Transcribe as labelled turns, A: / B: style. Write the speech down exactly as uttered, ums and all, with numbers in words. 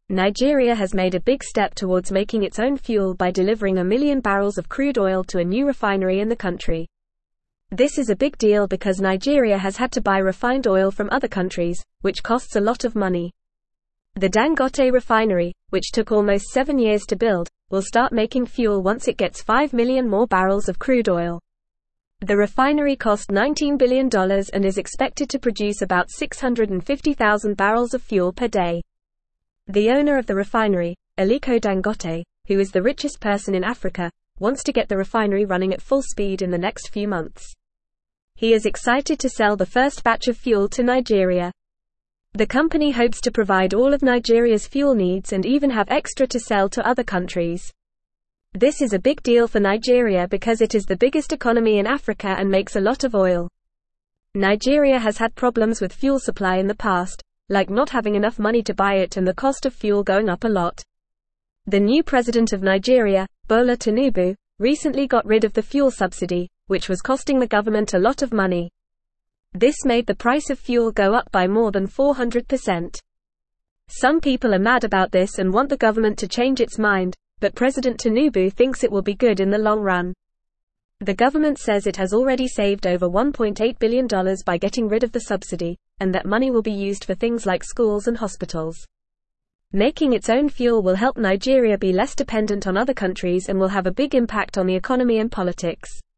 A: Nigeria has made a big step towards making its own fuel by delivering a million barrels of crude oil to a new refinery in the country. This is a big deal because Nigeria has had to buy refined oil from other countries, which costs a lot of money. The Dangote refinery, which took almost seven years to build, will start making fuel once it gets five million more barrels of crude oil. The refinery cost nineteen billion dollars and is expected to produce about six hundred fifty thousand barrels of fuel per day. The owner of the refinery, Aliko Dangote, who is the richest person in Africa, wants to get the refinery running at full speed in the next few months. He is excited to sell the first batch of fuel to Nigeria. The company hopes to provide all of Nigeria's fuel needs and even have extra to sell to other countries. This is a big deal for Nigeria because it is the biggest economy in Africa and makes a lot of oil. Nigeria has had problems with fuel supply in the past, like not having enough money to buy it and the cost of fuel going up a lot. The new president of Nigeria, Bola Tinubu, recently got rid of the fuel subsidy, which was costing the government a lot of money. This made the price of fuel go up by more than four hundred percent. Some people are mad about this and want the government to change its mind, but President Tinubu thinks it will be good in the long run. The government says it has already saved over one point eight billion dollars by getting rid of the subsidy, and that money will be used for things like schools and hospitals. Making its own fuel will help Nigeria be less dependent on other countries and will have a big impact on the economy and politics.